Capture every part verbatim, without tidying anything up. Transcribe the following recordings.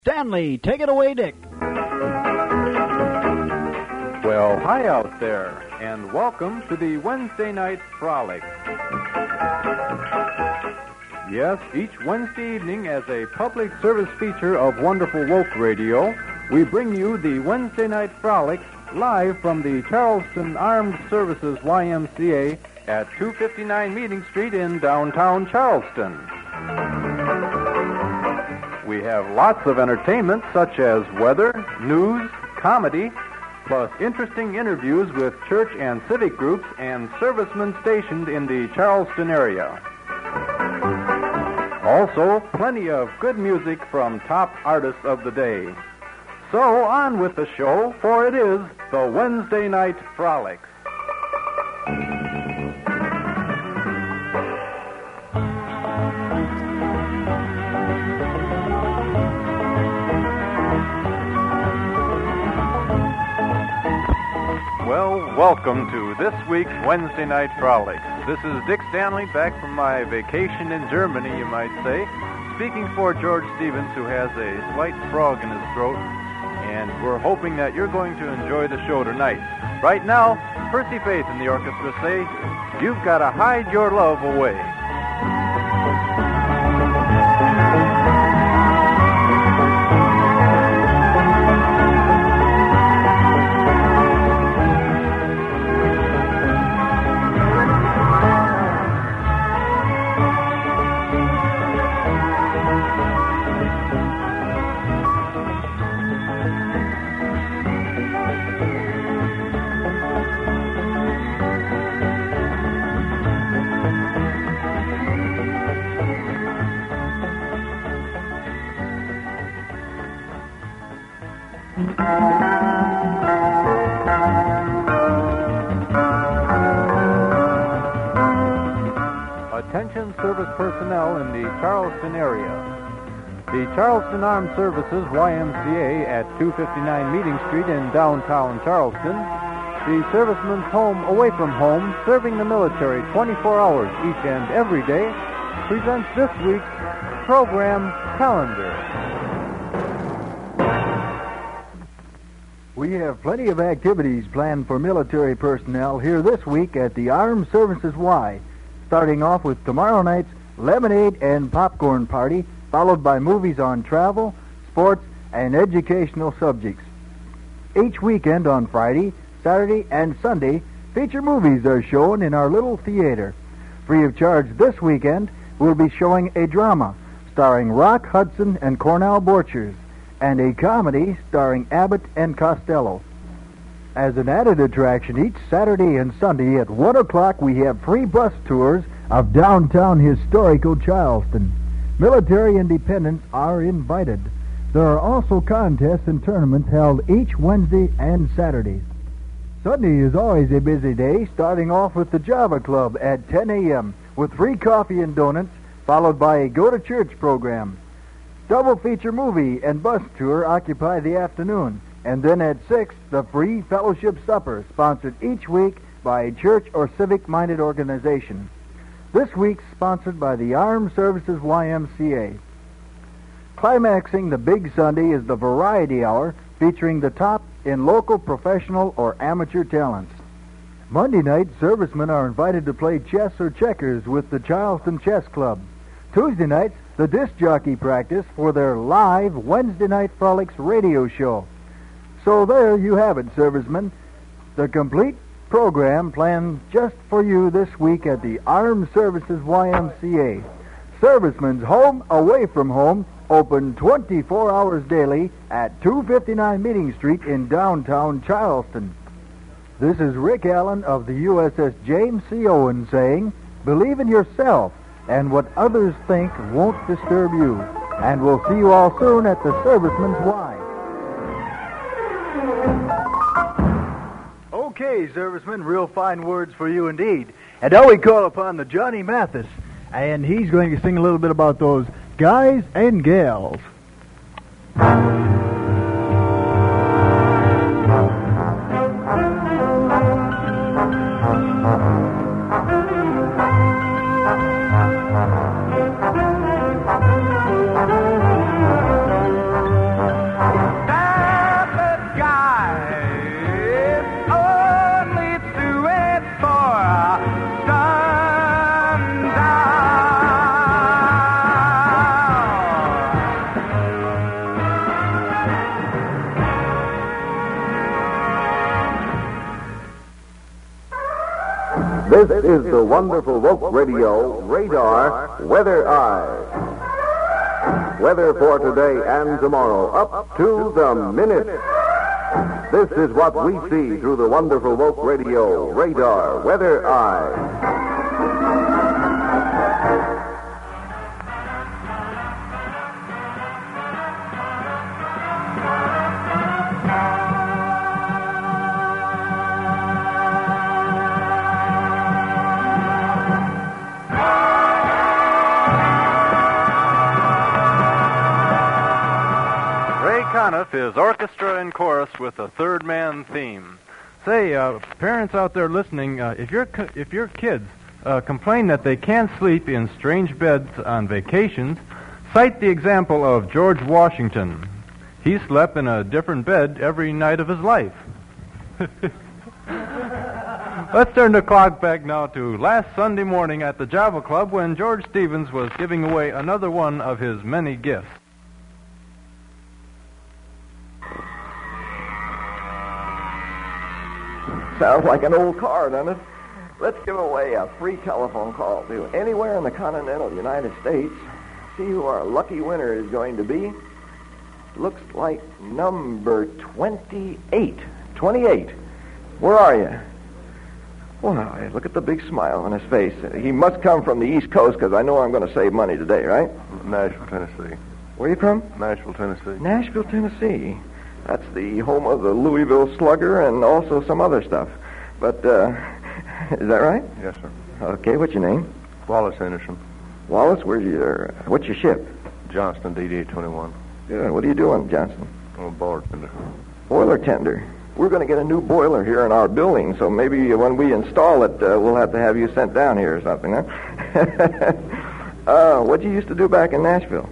Stanley, take it away, Dick. Well, hi out there, and welcome to the Wednesday Night Frolic. Yes, each Wednesday evening as a public service feature of Wonderful Woke Radio, we bring you the Wednesday Night Frolic live from the Charleston Armed Services Y M C A at two fifty-nine Meeting Street in downtown Charleston. We have lots of entertainment such as weather, news, comedy, plus interesting interviews with church and civic groups and servicemen stationed in the Charleston area. Also, plenty of good music from top artists of the day. So on with the show, for it is the Wednesday Night Frolic. Well, welcome to this week's Wednesday Night Frolic. This is Dick Stanley, back from my vacation in Germany, you might say, speaking for George Stevens, who has a slight frog in his throat, and we're hoping that you're going to enjoy the show tonight. Right now, Percy Faith and the orchestra say, "You've got to hide your love away." Attention service personnel in the Charleston area. The Charleston Armed Services Y M C A at two fifty-nine Meeting Street in downtown Charleston, the serviceman's home away from home, serving the military twenty-four hours each and every day, presents this week's program calendar. We have plenty of activities planned for military personnel here this week at the Armed Services Y, starting off with tomorrow night's lemonade and popcorn party, followed by movies on travel, sports, and educational subjects. Each weekend on Friday, Saturday, and Sunday, feature movies are shown in our little theater. Free of charge this weekend, we'll be showing a drama starring Rock Hudson and Cornell Borchers, and a comedy starring Abbott and Costello. As an added attraction, each Saturday and Sunday at one o'clock, we have free bus tours of downtown historical Charleston. Military and dependents are invited. There are also contests and tournaments held each Wednesday and Saturday. Sunday is always a busy day, starting off with the Java Club at ten a.m. with free coffee and donuts, followed by a go-to-church program. Double feature movie and bus tour occupy the afternoon, and then at six, the free fellowship supper, sponsored each week by a church or civic-minded organization. This week's sponsored by the Armed Services Y M C A. Climaxing the big Sunday is the Variety Hour, featuring the top in local professional or amateur talents. Monday night, servicemen are invited to play chess or checkers with the Charleston Chess Club. Tuesday nights, the disc jockey practice for their live Wednesday Night Frolics radio show. So there you have it, servicemen. The complete program planned just for you this week at the Armed Services Y M C A. Servicemen's home away from home, open twenty-four hours daily at two fifty-nine Meeting Street in downtown Charleston. This is Rick Allen of the U S S James C. Owen saying, believe in yourself, and what others think won't disturb you. And we'll see you all soon at the Serviceman's Y. Okay, servicemen, real fine words for you indeed. And now we call upon the Johnny Mathis, and he's going to sing a little bit about those guys and gals. This is the wonderful Woke Radio Radar Weather Eye. Weather for today and tomorrow, up to the minute. This is what we see through the wonderful Woke Radio Radar Weather Eye. Is orchestra and chorus with a third man theme. Say, uh, parents out there listening, uh, if your if your kids uh, complain that they can't sleep in strange beds on vacations, cite the example of George Washington. He slept in a different bed every night of his life. Let's turn the clock back now to last Sunday morning at the Java Club when George Stevens was giving away another one of his many gifts. Sounds like an old car, doesn't it? Let's give away a free telephone call to anywhere in the continental United States. See who our lucky winner is going to be. Looks like number twenty-eight. twenty-eight. Where are you? Well, look at the big smile on his face. He must come from the East Coast because I know I'm going to save money today, right? Nashville, Tennessee. Where are you from? Nashville, Tennessee. Nashville, Tennessee. That's the home of the Louisville Slugger and also some other stuff. But, uh, is that right? Yes, sir. Okay, what's your name? Wallace Henderson. Wallace, where's your, what's your ship? Johnston, D D eight twenty-one. Good. What are you doing, Johnston? I'm a boiler tender. Boiler tender. We're going to get a new boiler here in our building, so maybe when we install it, uh, we'll have to have you sent down here or something, huh? uh, what'd you used to do back in Nashville?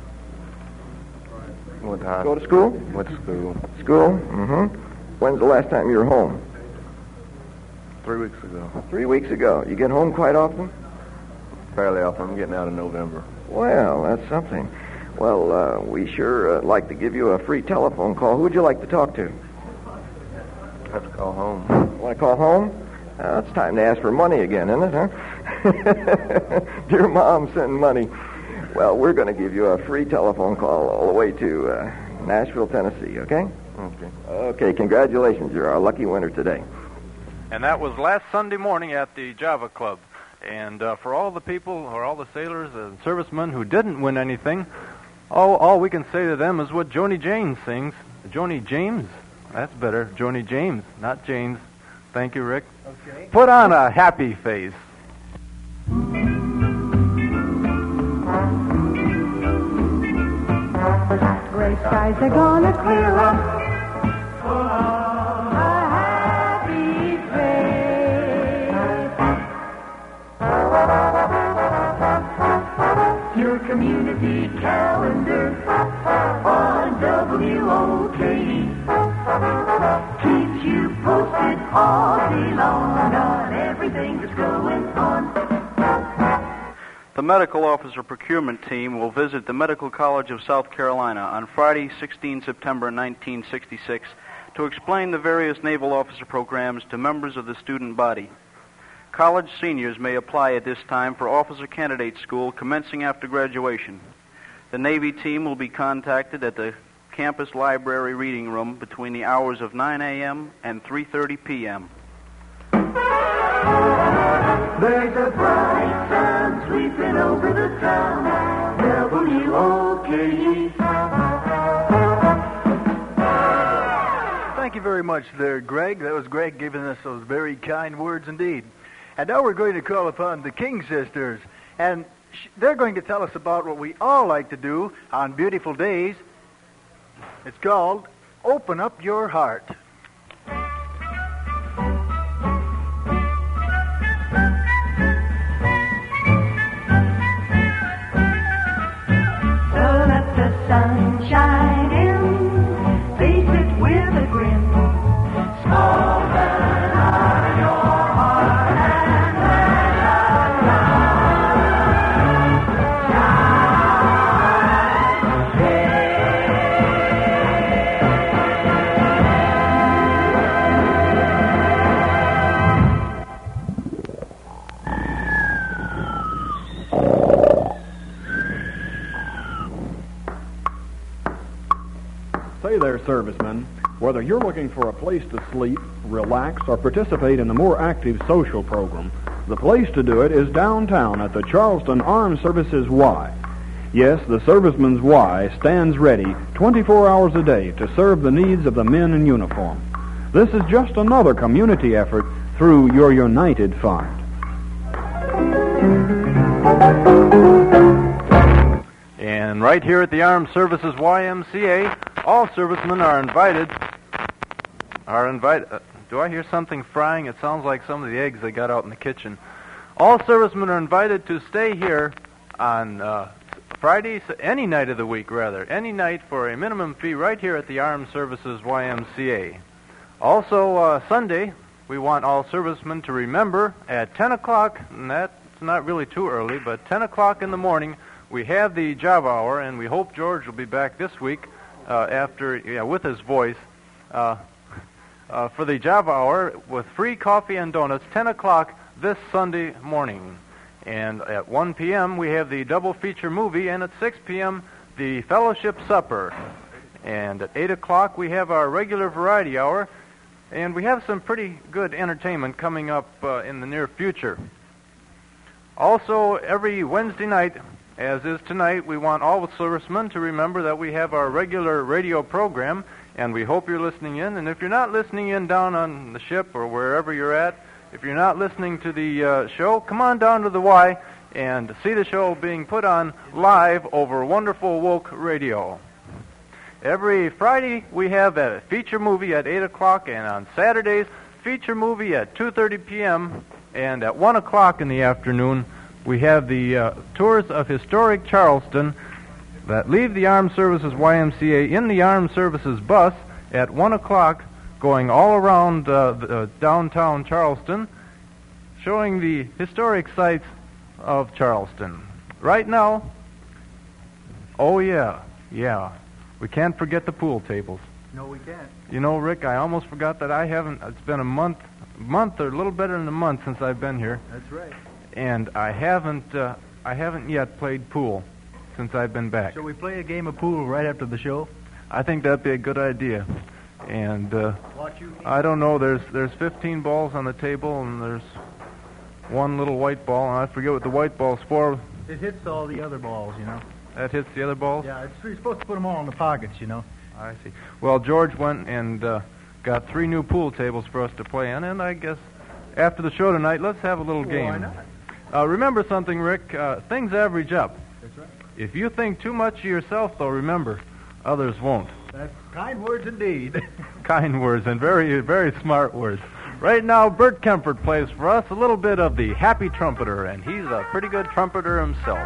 Went to high Go to school? Went to school. School? Mm-hmm. When's the last time you were home? Three weeks ago. Three weeks ago. You get home quite often? Fairly often. I'm getting out in November. Well, that's something. Well, uh, we sure uh, like to give you a free telephone call. Who would you like to talk to? I have to call home. Want to call home? Uh, it's time to ask for money again, isn't it, huh? Dear Mom, send money. Well, we're going to give you a free telephone call all the way to uh, Nashville, Tennessee, okay? Okay. Okay, congratulations. You're our lucky winner today. And that was last Sunday morning at the Java Club. And uh, for all the people, or all the sailors and servicemen who didn't win anything, all, all we can say to them is what Joni James sings. Joni James? That's better. Joni James, not James. Thank you, Rick. Okay. Put on a happy face. Gray skies are gonna clear up. Full of a happy face. Your community calendar on W O K E keeps you posted all day long on everything that's going on. The Medical Officer Procurement Team will visit the Medical College of South Carolina on Friday, the sixteenth of September, nineteen sixty-six, to explain the various naval officer programs to members of the student body. College seniors may apply at this time for Officer Candidate School commencing after graduation. The Navy team will be contacted at the campus library reading room between the hours of nine a.m. and three thirty p.m. There's a bright sun sweeping over the town, W O K E. Thank you very much there, Greg. That was Greg giving us those very kind words indeed. And now we're going to call upon the King sisters, and sh- they're going to tell us about what we all like to do on beautiful days. It's called Open Up Your Heart. So let the sun shine in, face it with a grin. Open up your heart and let us shine. Say there, servicemen, whether you're looking for a place to sleep, relax, or participate in a more active social program, the place to do it is downtown at the Charleston Armed Services Y. Yes, the Servicemen's Y stands ready twenty-four hours a day to serve the needs of the men in uniform. This is just another community effort through your United Fund. And right here at the Armed Services Y M C A, all servicemen are invited. Are invited. Uh, do I hear something frying? It sounds like some of the eggs they got out in the kitchen. All servicemen are invited to stay here on uh, Friday, any night of the week, rather, any night for a minimum fee right here at the Armed Services Y M C A. Also, uh, Sunday, we want all servicemen to remember at ten o'clock, and that's not really too early, but ten o'clock in the morning, we have the Java Hour, and we hope George will be back this week uh, after, yeah, with his voice, uh, uh, for the Java Hour with free coffee and donuts, ten o'clock this Sunday morning. And at one p.m., we have the double feature movie, and at six p.m., the fellowship supper. And at eight o'clock, we have our regular variety hour, and we have some pretty good entertainment coming up uh, in the near future. Also, every Wednesday night, as is tonight, we want all the servicemen to remember that we have our regular radio program, and we hope you're listening in. And if you're not listening in down on the ship or wherever you're at, if you're not listening to the uh, show, come on down to the Y and see the show being put on live over Wonderful Woke Radio. Every Friday, we have a feature movie at eight o'clock, and on Saturdays, feature movie at two thirty p.m., and at one o'clock in the afternoon, we have the uh, tours of historic Charleston that leave the Armed Services Y M C A in the Armed Services bus at one o'clock, going all around uh, the, uh, downtown Charleston, showing the historic sites of Charleston. Right now, oh yeah, yeah, we can't forget the pool tables. No, we can't. You know, Rick, I almost forgot that I haven't, it's been a month, month or a little better than a month since I've been here. That's right. And I haven't, uh, I haven't yet played pool since I've been back. Shall we play a game of pool right after the show? I think that'd be a good idea. And uh, I don't know. There's there's fifteen balls on the table, and there's one little white ball, and I forget what the white ball's for. It hits all the other balls, you know. That hits the other balls? Yeah, it's, you're supposed to put them all in the pockets, you know. I see. Well, George went and uh, got three new pool tables for us to play on, and I guess after the show tonight, let's have a little Well, game. why not? Uh, remember something, Rick. Uh, things average up. That's right. If you think too much of yourself, though, remember, others won't. That's kind words indeed. Kind words and very, very smart words. Right now, Bert Kempfert plays for us a little bit of the Happy Trumpeter, and he's a pretty good trumpeter himself.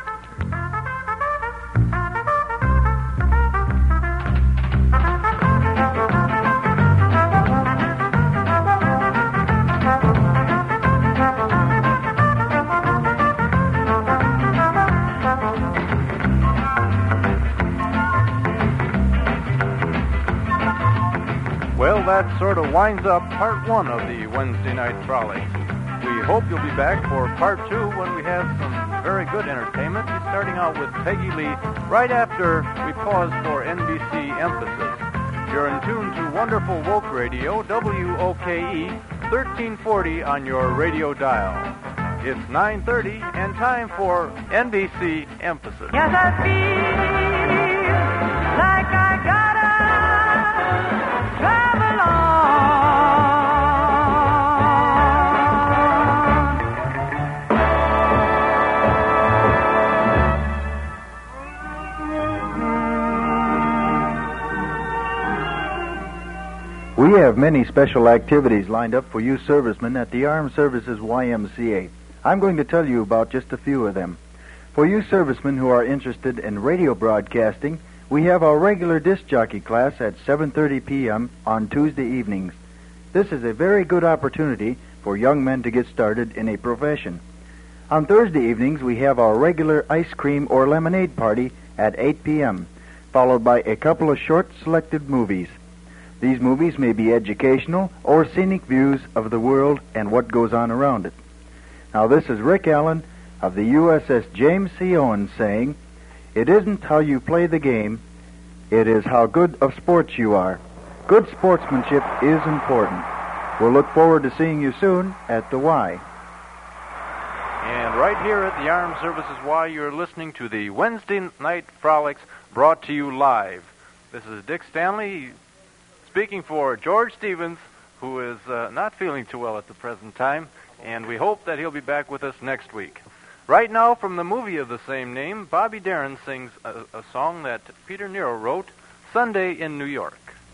Well, that sort of winds up part one of the Wednesday Night Trolley. We hope you'll be back for part two when we have some very good entertainment, starting out with Peggy Lee right after we pause for N B C Emphasis. You're in tune to Wonderful Woke Radio, W O K E, thirteen forty on your radio dial. It's nine thirty and time for N B C Emphasis. Yes, I feel like I gotta travel on. We have many special activities lined up for you servicemen at the Armed Services Y M C A. I'm going to tell you about just a few of them. For you servicemen who are interested in radio broadcasting, we have our regular disc jockey class at seven thirty p.m. on Tuesday evenings. This is a very good opportunity for young men to get started in a profession. On Thursday evenings, we have our regular ice cream or lemonade party at eight p.m., followed by a couple of short selected movies. These movies may be educational or scenic views of the world and what goes on around it. Now, this is Rick Allen of the U S S James C. Owens saying, "It isn't how you play the game, It is how good of sports you are. Good sportsmanship is important. We'll look forward to seeing you soon at the Y. And right here at the Armed Services Y, you're listening to the Wednesday Night Frolics brought to you live. This is Dick Stanley speaking for George Stevens, who is uh, not feeling too well at the present time, and we hope that he'll be back with us next week. Right now, from the movie of the same name, Bobby Darin sings a, a song that Peter Nero wrote, Sunday in New York.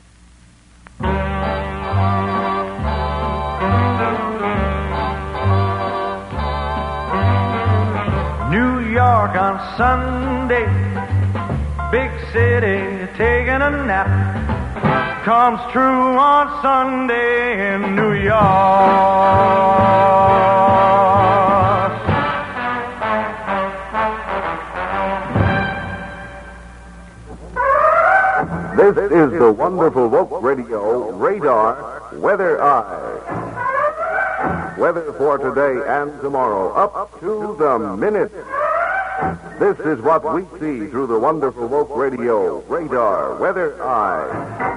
New York on Sunday, big city taking a nap, comes true on Sunday in New York. This is the wonderful Woke Radio Radar Weather Eye. Weather for today and tomorrow, up to the minute. This is what we see through the wonderful Woke Radio Radar Weather Eye.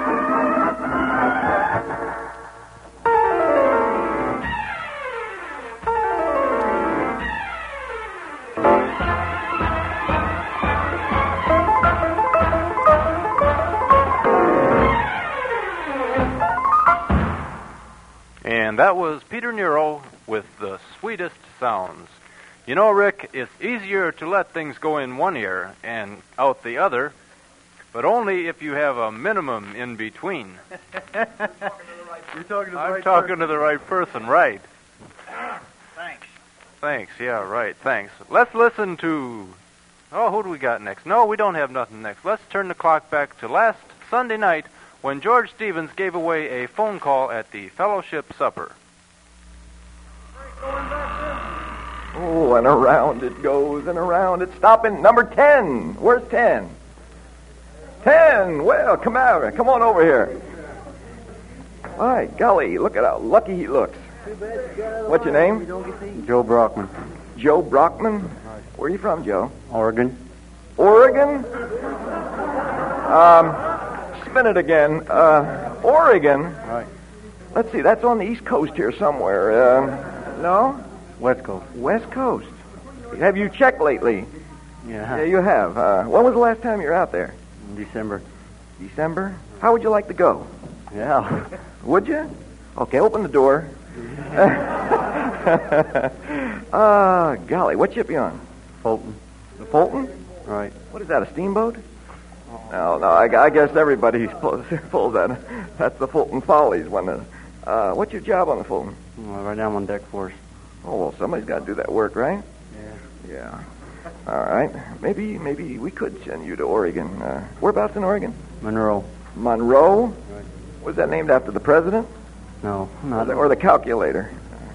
And that was Peter Nero with the sweetest sounds. You know, Rick, it's easier to let things go in one ear and out the other, but only if you have a minimum in between. You're talking to the I'm right talking person. to the right person, right. Thanks. Thanks, yeah, right, thanks. Let's listen to... Oh, who do we got next? No, we don't have nothing next. Let's turn the clock back to last Sunday night when George Stevens gave away a phone call at the Fellowship Supper. Oh, and around it goes and around it. Stopping number ten. Where's ten? Ten. Well, come out. Come on over here. My golly, look at how lucky he looks. What's your name? Joe Brockman. Joe Brockman? Where are you from, Joe? Oregon. Oregon? Um, spin it again. Uh, Oregon? Right. Let's see, that's on the East Coast here somewhere. Uh, no? West Coast. West Coast. Have you checked lately? Yeah. Yeah, you have. Uh, when was the last time you were out there? In December. December? How would you like to go? Yeah. Would you? Okay, open the door. Ah, uh, golly, what ship you on? Fulton. The Fulton? Right. What is that, a steamboat? No, no, I, I guess everybody pulls, pulls that. That's the Fulton Follies one. Uh, uh, what's your job on the Fulton? Well, right now I'm on deck force. Oh, well, somebody's got to do that work, right? Yeah. Yeah. All right. Maybe maybe we could send you to Oregon. Uh, whereabouts in Oregon? Monroe. Monroe? Right. Was that named after the president? No, Or not the, or the calculator?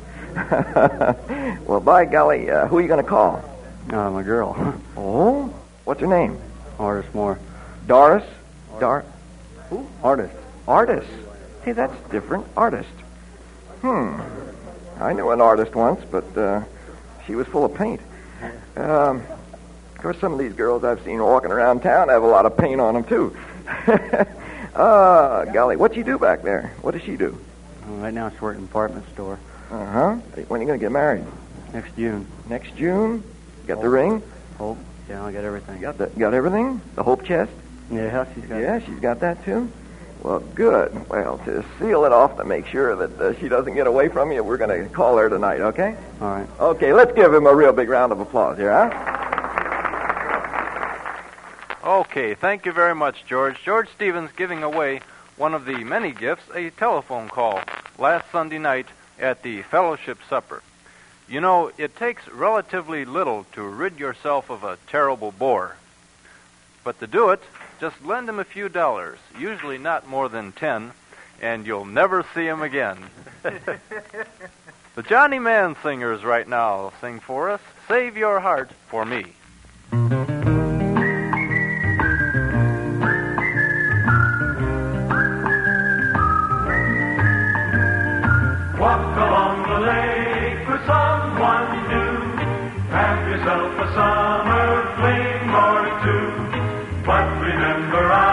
Well, by golly, uh, who are you going to call? uh, my girl. Oh? What's her name? Artist Moore. Doris? Dar... Who? Artist. Artist. Hey, that's different. Artist. Hmm. I knew an artist once, but uh, she was full of paint. Um, of course, some of these girls I've seen walking around town have a lot of paint on them, too. Ah, golly. What you do back there? What does she do? Uh, right now she's working in a department store. Uh-huh. When are you going to get married? Next June. Next June? Got the ring? Hope. Yeah, I got everything. Got the, got everything? The hope chest? Yeah, she's got Yeah, she's got that, too? Well, good. Well, to seal it off to make sure that uh, she doesn't get away from you, we're going to call her tonight, okay? All right. Okay, let's give him a real big round of applause here, huh? Okay, thank you very much, George. George Stevens giving away one of the many gifts, a telephone call, last Sunday night at the Fellowship Supper. You know, it takes relatively little to rid yourself of a terrible bore. But to do it, just lend him a few dollars, usually not more than ten, and you'll never see him again. The Johnny Mann singers right now sing for us, Save Your Heart for Me. Walk along the lake with someone new. Have yourself a summer fling or two. But remember, I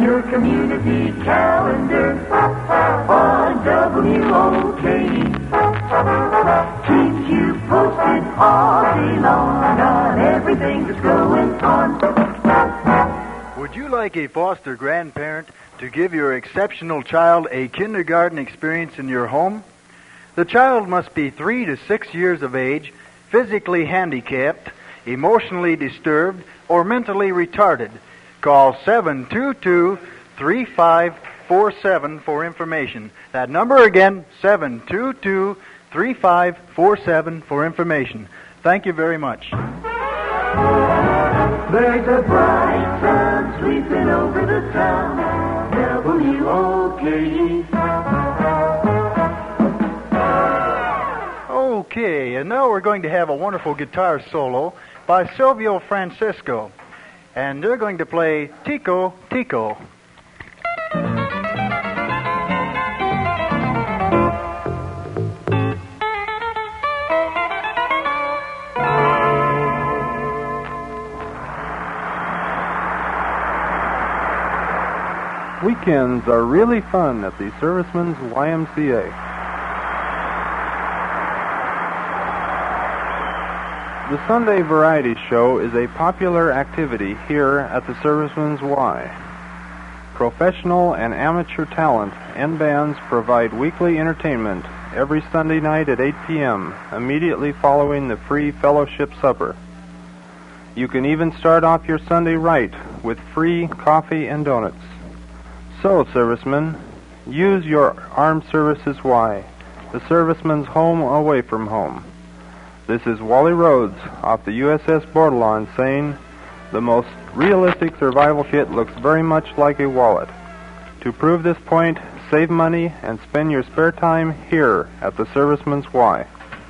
your community calendar on W O K E. Keeps you posted all day long on everything that's going on. Would you like a foster grandparent to give your exceptional child a kindergarten experience in your home? The child must be three to six years of age, physically handicapped, emotionally disturbed, or mentally retarded. Call seven two two, three five four seven for information. That number again, seven two two, three five four seven for information. Thank you very much. There's a bright sun sweeping over the town, W O K E. Okay, and now we're going to have a wonderful guitar solo by Silvio Francisco. And they're going to play Tico, Tico. Weekends are really fun at the Servicemen's Y M C A. The Sunday Variety Show is a popular activity here at the Servicemen's Y. Professional and amateur talent and bands provide weekly entertainment every Sunday night at eight p.m., immediately following the free fellowship supper. You can even start off your Sunday right with free coffee and donuts. So, servicemen, use your Armed Services Y, the serviceman's home away from home. This is Wally Rhodes off the U S S Bordelon saying, the most realistic survival kit looks very much like a wallet. To prove this point, save money and spend your spare time here at the Serviceman's Y.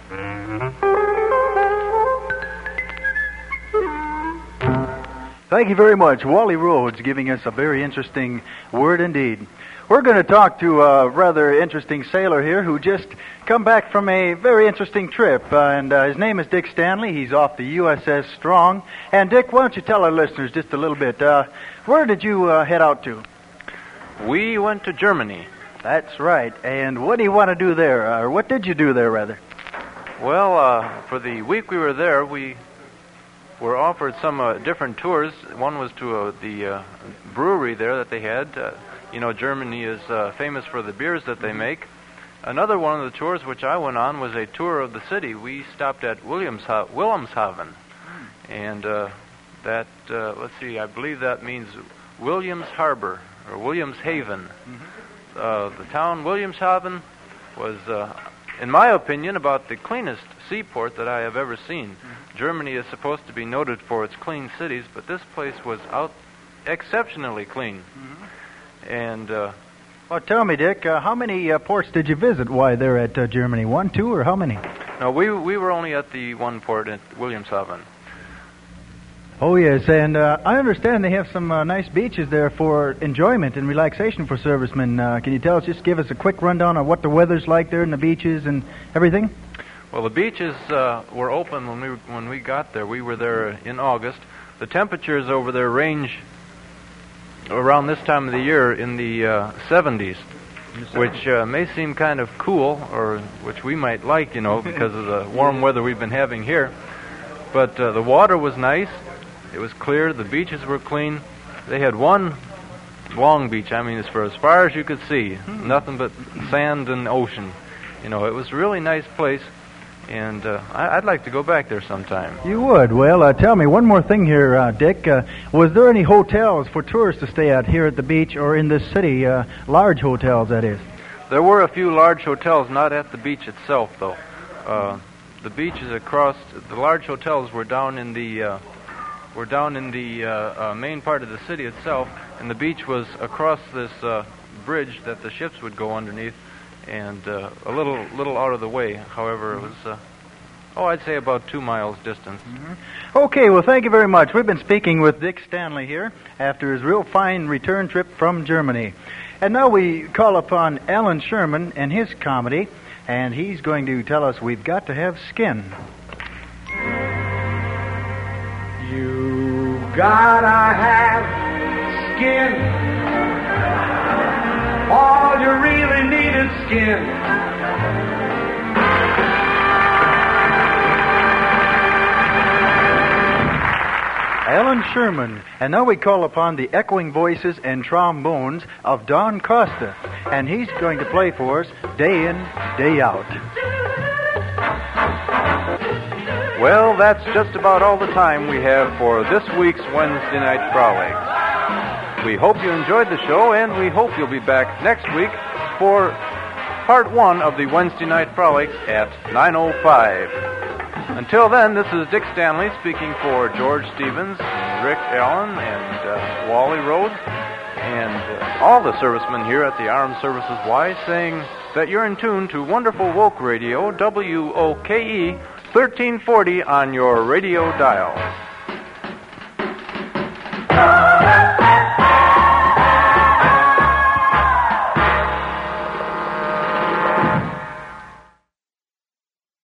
Thank you very much. Wally Rhodes giving us a very interesting word indeed. We're going to talk to a rather interesting sailor here who just come back from a very interesting trip. Uh, and uh, his name is Dick Stanley. He's off the U S S Strong. And Dick, why don't you tell our listeners just a little bit, uh, where did you uh, head out to? We went to Germany. That's right. And what do you want to do there? Uh, or what did you do there, rather? Well, uh, for the week we were there, we were offered some uh, different tours. One was to uh, the uh, brewery there that they had. Uh, you know, Germany is uh, famous for the beers that they make. Another one of the tours which I went on was a tour of the city. We stopped at Williamsha- Wilhelmshaven. And uh, that, uh, let's see, I believe that means Williams Harbor or Williams Haven. Uh, the town Williamshaven was, uh, in my opinion, about the cleanest seaport that I have ever seen. Mm-hmm. Germany is supposed to be noted for its clean cities, but this place was out exceptionally clean. Mm-hmm. And uh, well, tell me, Dick, uh, how many uh, ports did you visit? Why there at uh, Germany? One, two, or how many? No, we we were only at the one port at Williamshaven. Oh yes, and uh, I understand they have some uh, nice beaches there for enjoyment and relaxation for servicemen. Uh, can you tell us, just give us a quick rundown of what the weather's like there in the beaches and everything? Well, the beaches uh, were open when we when we got there. We were there in August. The temperatures over there range around this time of the year in the uh, seventies, which uh, may seem kind of cool, or which we might like, you know, because of the warm weather we've been having here. But uh, the water was nice. It was clear. The beaches were clean. They had one long beach. I mean, as for as far as you could see, nothing but sand and ocean. You know, it was a really nice place, and uh, I- I'd like to go back there sometime. You would? Well, uh, tell me one more thing here, uh, Dick. Uh, was there any hotels for tourists to stay at here at the beach or in this city? Uh, large hotels, that is. There were a few large hotels, not at the beach itself, though. Uh, the beaches across, the large hotels were down in the... Uh, We're down in the uh, uh, main part of the city itself, and the beach was across this uh, bridge that the ships would go underneath, and uh, a little little out of the way. However, it was, uh, oh, I'd say about two miles distance. Mm-hmm. Okay, well, thank you very much. We've been speaking with Dick Stanley here after his real fine return trip from Germany. And now we call upon Alan Sherman and his comedy, and he's going to tell us we've got to have skin. You gotta have skin All you really need is skin. Alan Sherman, and now we call upon the echoing voices and trombones of Don Costa, and he's going to play for us day in, day out. Well, that's just about all the time we have for this week's Wednesday Night Frolics. We hope you enjoyed the show, and we hope you'll be back next week for part one of the Wednesday Night Frolics at nine oh five. Until then, this is Dick Stanley speaking for George Stevens, Rick Allen, and uh, Wally Rhodes, and uh, all the servicemen here at the Armed Services Y, saying that you're in tune to wonderful Woke Radio, W O K E, thirteen forty on your radio dial.